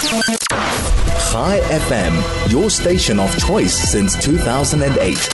Chai FM, your station of choice since 2008.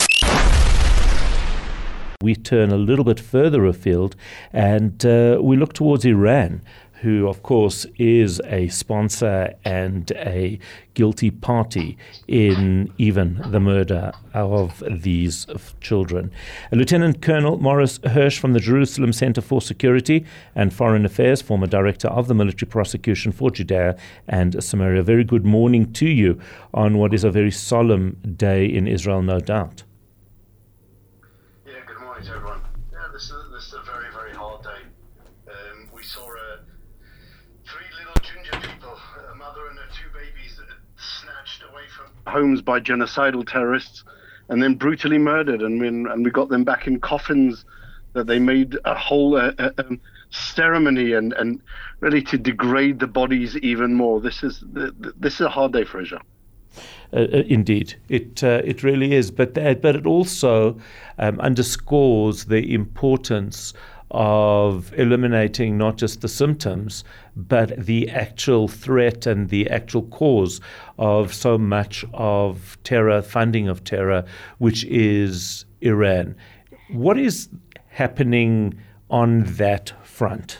We turn a little bit further afield and we look towards Iran, who, of course, is a sponsor and a guilty party in even the murder of these children. Lieutenant Colonel Morris Hirsch from the Jerusalem Center for Security and Foreign Affairs, former director of the military prosecution for Judea and Samaria. Very good morning to you on what is a very solemn day in Israel, no doubt. Yeah, good morning to everyone. Yeah, this is a very, very hard day. We saw three little ginger people, a mother and their two babies, snatched away from homes by genocidal terrorists and then brutally murdered. And we got them back in coffins that they made a whole ceremony and really to degrade the bodies even more. This is a hard day for Israel. Indeed, it really is. But it also underscores the importance of eliminating not just the symptoms, but the actual threat and the actual cause of so much of terror, funding of terror, which is Iran. What is happening on that front?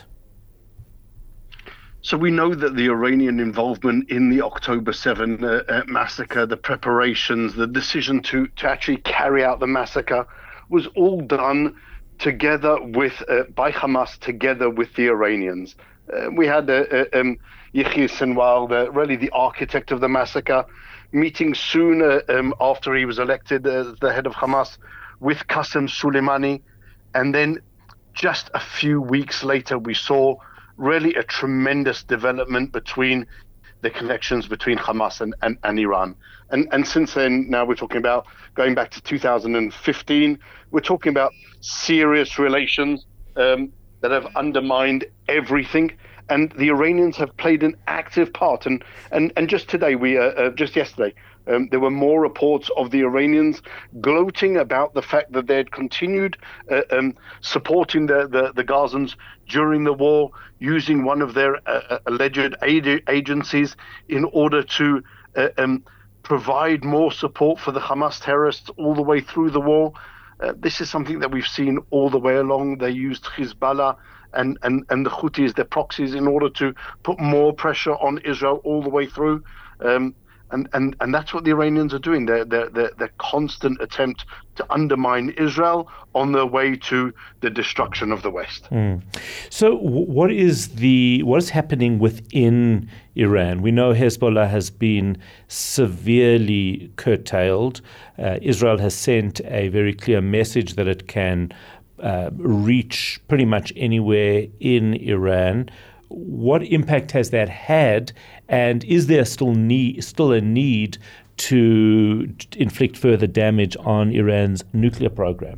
So we know that the Iranian involvement in the October 7 massacre, the preparations, the decision to actually carry out the massacre was all done together by Hamas, together with the Iranians. We had Yahya Sinwar, really the architect of the massacre, meeting soon after he was elected as the head of Hamas with Qasem Soleimani. And then just a few weeks later, we saw really a tremendous development between the connections between Hamas and Iran. And since then, now we're talking about going back to 2015, we're talking about serious relations that have undermined everything. And the Iranians have played an active part. And just today, just yesterday, there were more reports of the Iranians gloating about the fact that they had continued supporting the Gazans during the war, using one of their alleged agencies in order to provide more support for the Hamas terrorists all the way through the war. This is something that we've seen all the way along. They used Hezbollah and the Houthis, their proxies, in order to put more pressure on Israel all the way through. And that's what the Iranians are doing. Their constant attempt to undermine Israel on their way to the destruction of the West. So what is happening within Iran? We know Hezbollah has been severely curtailed. Israel has sent a very clear message that it can reach pretty much anywhere in Iran. What impact has that had, and is there still a need to inflict further damage on Iran's nuclear program?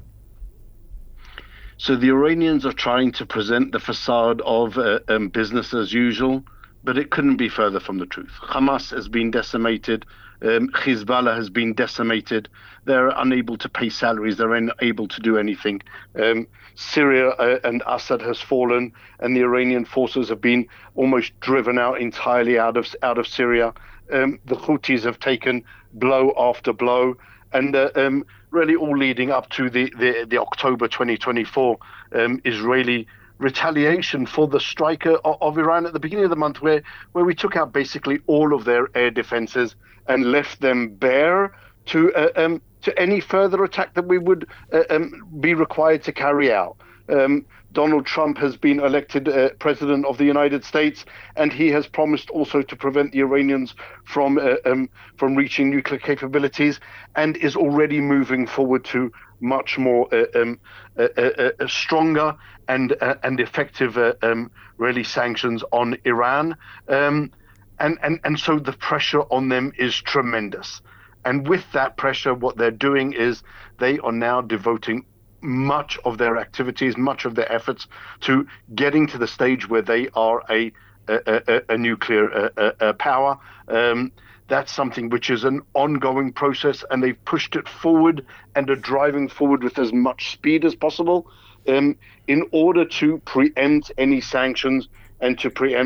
So the Iranians are trying to present the facade of business as usual, but it couldn't be further from the truth. Hamas has been decimated. Hezbollah has been decimated. They're unable to pay salaries. They're unable to do anything. Syria and Assad has fallen, and the Iranian forces have been almost driven out entirely out of Syria. The Houthis have taken blow after blow, and really all leading up to the October 2024 Israeli retaliation for the strike of Iran at the beginning of the month, where we took out basically all of their air defenses and left them bare to any further attack that we would be required to carry out. Donald Trump has been elected president of the United States, and he has promised also to prevent the Iranians from reaching nuclear capabilities, and is already moving forward to much more stronger and effective really sanctions on Iran. And so the pressure on them is tremendous. And with that pressure, what they're doing is they are now devoting much of their activities, much of their efforts to getting to the stage where they are a nuclear power. That's something which is an ongoing process, and they've pushed it forward and are driving forward with as much speed as possible in order to preempt any sanctions and to preempt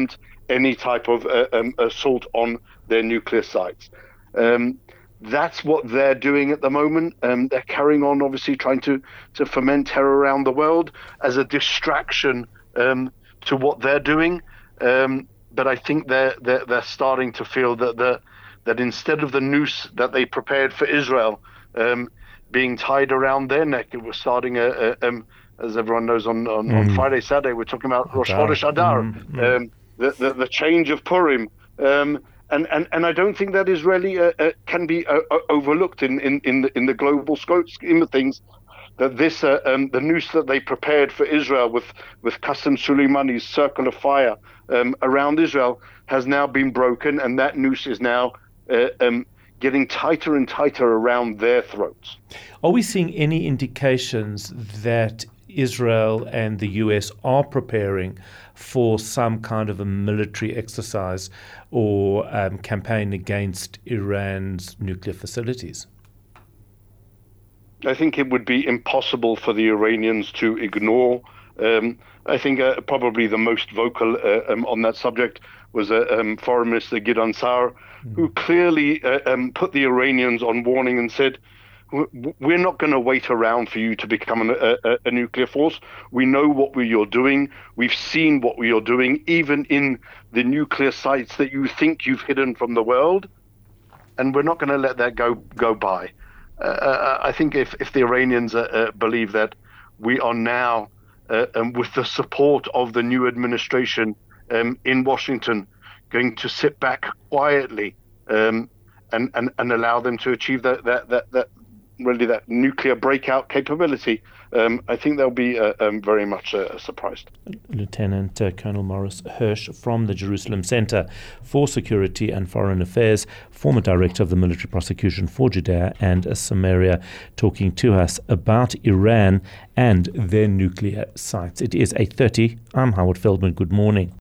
any type of assault on their nuclear sites. That's what they're doing at the moment. They're carrying on, obviously, trying to foment terror around the world as a distraction to what they're doing. But I think they're starting to feel that instead of the noose that they prepared for Israel being tied around their neck, it was starting as everyone knows on Friday, Saturday, we're talking about Rosh Chodesh Adar, the change of Purim. And I don't think that Israeli can be overlooked in the global scheme of things. That this the noose that they prepared for Israel with Qasem Soleimani's circle of fire around Israel has now been broken, and that noose is now getting tighter and tighter around their throats. Are we seeing any indications that Israel and the US are preparing for some kind of a military exercise or campaign against Iran's nuclear facilities? I think it would be impossible for the Iranians to ignore. I think probably the most vocal on that subject was Foreign Minister Gideon Sa'ar, who clearly put the Iranians on warning and said, we're not going to wait around for you to become a nuclear force. We know what you're doing. We've seen what you're doing, even in the nuclear sites that you think you've hidden from the world. And we're not going to let that go by. I think if the Iranians believe that we are now, with the support of the new administration in Washington, going to sit back quietly and allow them to achieve that nuclear breakout capability, I think they'll be very much surprised. Lieutenant Colonel Maurice Hirsch from the Jerusalem Center for Security and Foreign Affairs, former director of the military prosecution for Judea and Samaria, talking to us about Iran and their nuclear sites. It is 8:30. I'm Howard Feldman. Good morning.